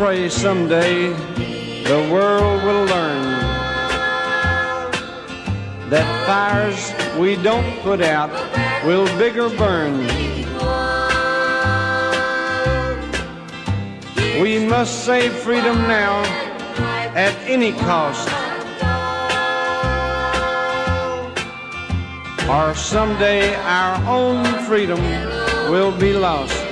pray someday the world will learn that fires we don't put out will bigger burn. We must save freedom now at any cost, or someday our own freedom will be lost.